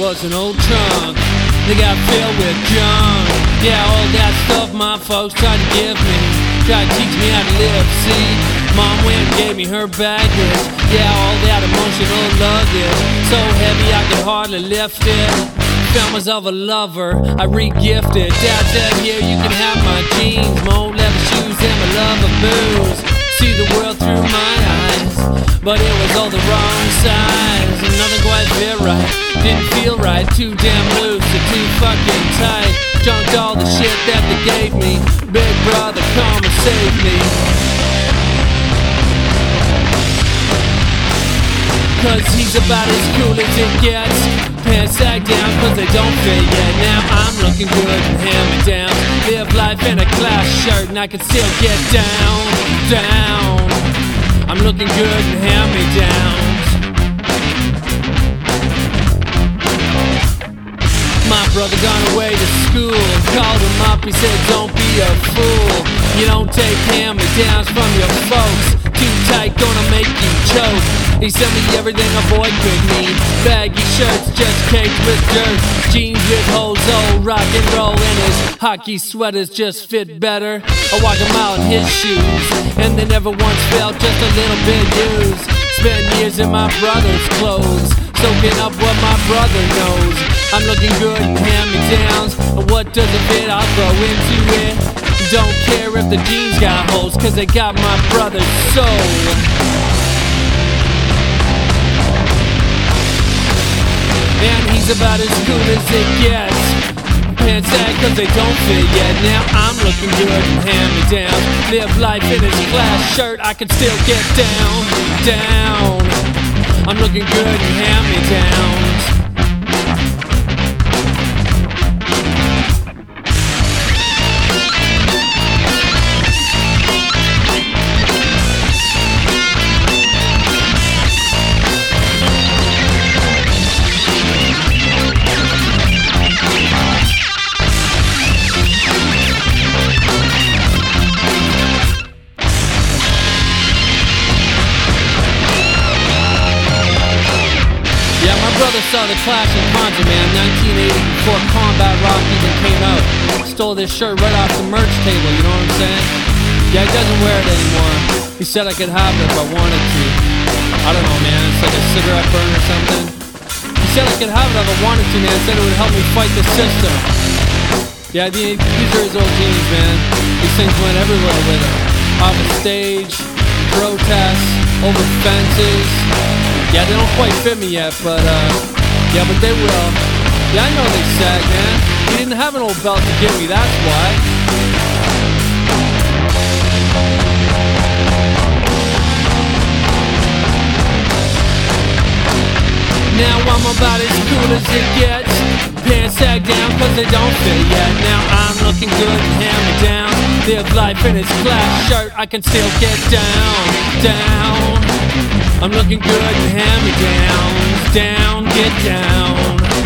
was an old trunk. They got filled with junk. Yeah, all that stuff my folks tried to give me, tried to teach me how to live, see. Mom went and gave me her baggage. Yeah, all that emotional luggage, so heavy I could hardly lift it. Films of a lover, I re-gifted. Dad said, here you can have my jeans, my old leather shoes and my love of booze. See the world through my eyes, but it was all the wrong size. And nothing quite fit right, didn't feel right. Too damn loose or too fucking tight. Junked all the shit that they gave me. Big brother, come and save me. Cause he's about as cool as it gets. Pants sag down cause they don't fit yet. Now I'm looking good and hand-me-downs. Live life in a class shirt and I can still get down, down. I'm looking good and hand-me-downs. My brother gone away to school. Called him up, he said don't be a fool. You don't take hand-me-downs from your folks. Too tight, gonna make you choke. He sent me everything a boy could need. Baggy shirts just caked with dirt. Jeans with holes, old rock and roll. And his hockey sweaters just fit better. I walk a mile in his shoes, and they never once felt just a little bit used. Spent years in my brother's clothes, soaking up what my brother knows. I'm looking good and hand-me-downs, and what doesn't fit I'll throw into it. Don't care if the jeans got holes, cause they got my brother's soul. And he's about as cool as it gets. Pants sag cause they don't fit yet. Now I'm looking good and hand-me-down. Live life in his class shirt, I can still get down, down. I'm looking good and hand-me-downs. Brother saw the Clash in Contra Man 1980 before Combat Rock even came out. Stole this shirt right off the merch table, you know what I'm saying? Yeah, he doesn't wear it anymore. He said I could have it if I wanted to. I don't know, man, it's like a cigarette burn or something. He said I could have it if I wanted to, man. Said it would help me fight the system. Yeah, these are his old jeans, man. These things went everywhere with him. Off a stage, protests, over fences. Yeah, they don't quite fit me yet, but yeah, but they will. Yeah, I know they sag, man. He didn't have an old belt to give me, that's why. Now I'm about as cool as it gets. Pants sag down cause they don't fit yet. Now I'm looking good and hand-me-down. Live life in his class shirt, I can still get down, down. I'm looking good and hand-me-downs. Down, get down.